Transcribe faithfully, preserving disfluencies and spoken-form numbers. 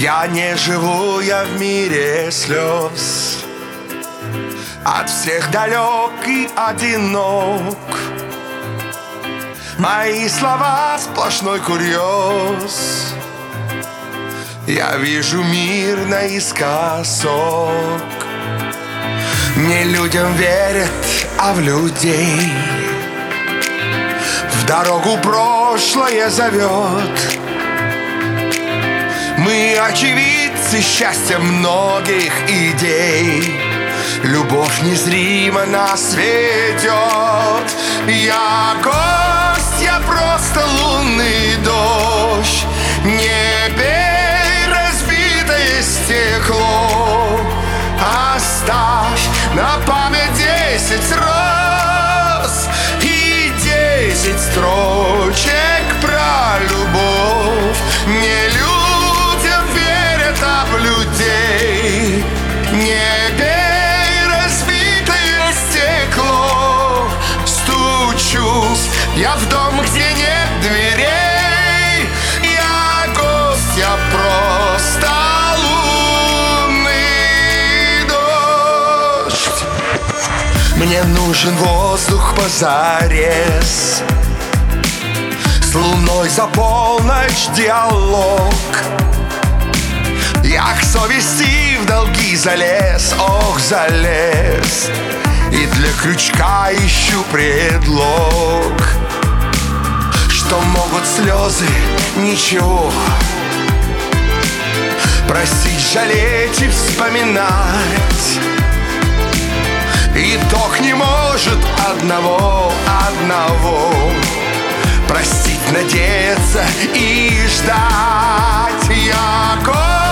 Я не живу, я в мире слез, от всех далек и одинок. Мои слова сплошной курьез. Я вижу мир наискосок. Не людям верят, а в людей. В дорогу прошлое зовет. Мы очевидцы счастья многих идей. Любовь незримо нас ведет. Я гость, я просто лунный дождь. Не бей разбитое стекло. Оставь на память десять роз и десять строчек про любовь. Не людям верят, а в людей. Не бей разбитое стекло. Стучусь я в дом, где нет дверей. Я гость, я просто лунный дождь. Мне нужен воздух позарез, с луной за полночь диалог. Я к совести в долги залез, ох, залез. И для крючка ищу предлог. Что могут слезы, ничего. Просить, жалеть и вспоминать. Итог не может одного, одного. Простить, надеяться и ждать. Я